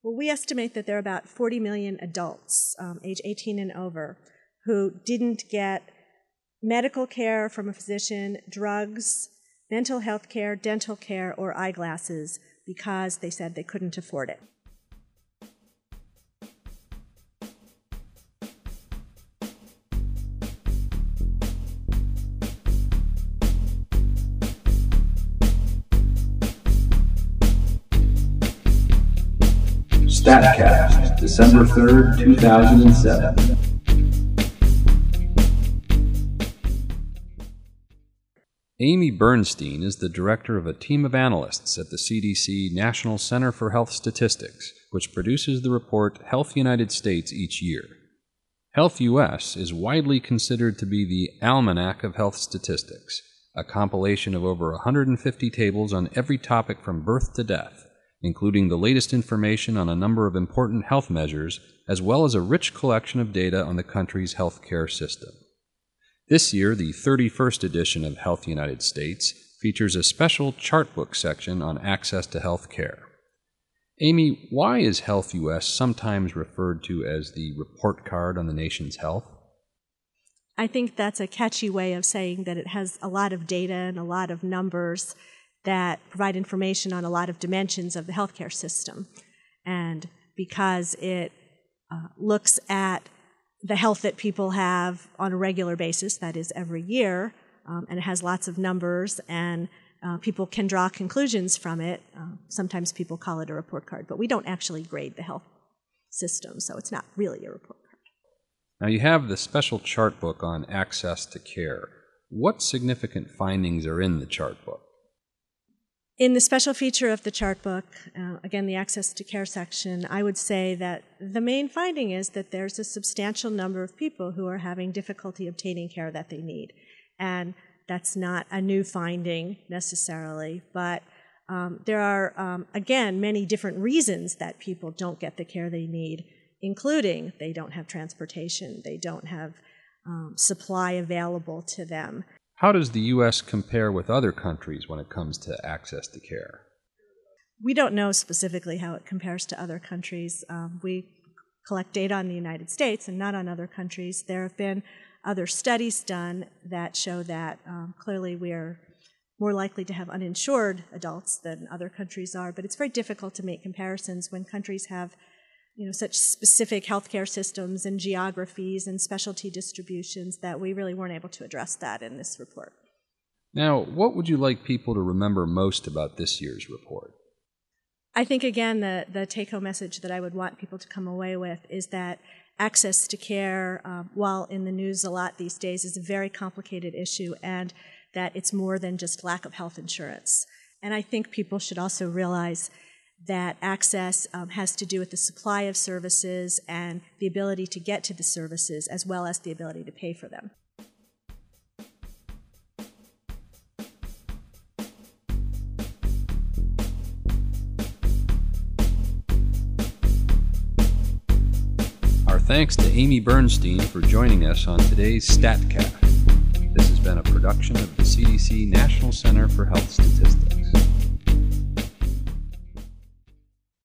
Well, we estimate that there are about 40 million adults, age 18 and over, who didn't get medical care from a physician, drugs, mental health care, dental care, or eyeglasses because they said they couldn't afford it. StatCast, December 3rd, 2007. Amy Bernstein is the director of a team of analysts at the CDC National Center for Health Statistics, which produces the report Health United States each year. Health US is widely considered to be the almanac of health statistics, a compilation of over 150 tables on every topic from birth to death, including the latest information on a number of important health measures, as well as a rich collection of data on the country's healthcare system. This year, the 31st edition of Health United States features a special chartbook section on access to health care. Amy, why is Health US sometimes referred to as the report card on the nation's health? I think that's a catchy way of saying that it has a lot of data and a lot of numbers that provide information on a lot of dimensions of the healthcare system. And because it looks at the health that people have on a regular basis, that is every year, and it has lots of numbers, and people can draw conclusions from it. Sometimes people call it a report card, but we don't actually grade the health system, so it's not really a report card. Now you have the special chart book on access to care. What significant findings are in the chart book? In the special feature of the chart book, again, the access to care section, I would say that the main finding is that there's a substantial number of people who are having difficulty obtaining care that they need. And that's not a new finding necessarily, but there are, again, many different reasons that people don't get the care they need, including they don't have transportation, they don't have supply available to them. How does the U.S. compare with other countries when it comes to access to care? We don't know specifically how it compares to other countries. We collect data on the United States and not on other countries. There have been other studies done that show that clearly we are more likely to have uninsured adults than other countries are, but it's very difficult to make comparisons when countries have such specific healthcare systems and geographies and specialty distributions that we really weren't able to address that in this report. Now, what would you like people to remember most about this year's report? I think, again, the take-home message that I would want people to come away with is that access to care, while in the news a lot these days, is a very complicated issue, and that it's more than just lack of health insurance. And I think people should also realize that access has to do with the supply of services and the ability to get to the services, as well as the ability to pay for them. Our thanks to Amy Bernstein for joining us on today's StatCast. This has been a production of the CDC National Center for Health Statistics.